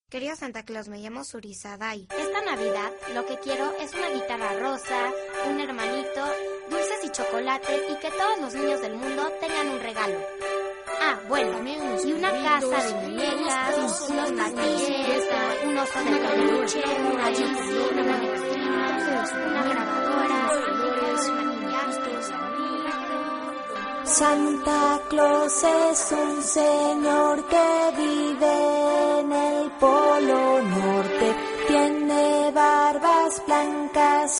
Querido Santa Claus, me llamo Surisadai. Esta Navidad lo que quiero es una guitarra rosa, un hermanito, dulces y chocolates y que todos los niños del mundo tengan un regalo. Ah, bueno, y una casa de muñecas, unos matices, un oso de peluche, una Disney, una grabadora, Santa Claus es un señor que vive en el Polo Norte. Tiene barbas blancas